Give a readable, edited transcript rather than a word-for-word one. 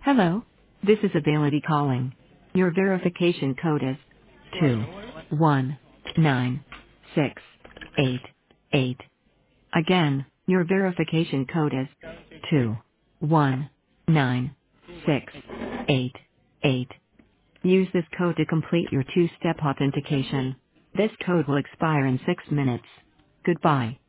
Hello. This is Ability calling. Your verification code is Right, two no worries. one nine six eight eight. Again, your verification code is Guaranteed fee. 2196888. Use this code to complete your two-step Guaranteed. authentication. This code will expire in 6 minutes. Goodbye.